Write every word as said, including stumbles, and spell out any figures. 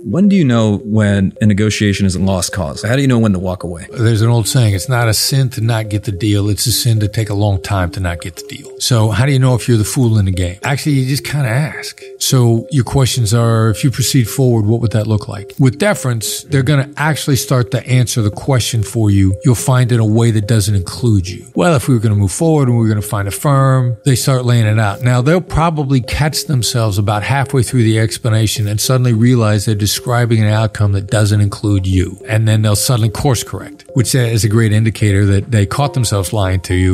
When do you know when a negotiation is a lost cause? How do you know when to walk away? There's an old saying, it's not a sin to not get the deal. It's a sin to take a long time to not get the deal. So how do you know if you're the fool in the game? Actually, you just kind of ask. So your questions are, if you proceed forward, what would that look like? With deference, they're going to actually start to answer the question for you. You'll find it in a way that doesn't include you. Well, if we were going to move forward and we were going to find a firm, they start laying it out. Now, they'll probably catch themselves about halfway through the explanation and suddenly realize they're describing an outcome that doesn't include you. And then they'll suddenly course correct, which is a great indicator that they caught themselves lying to you.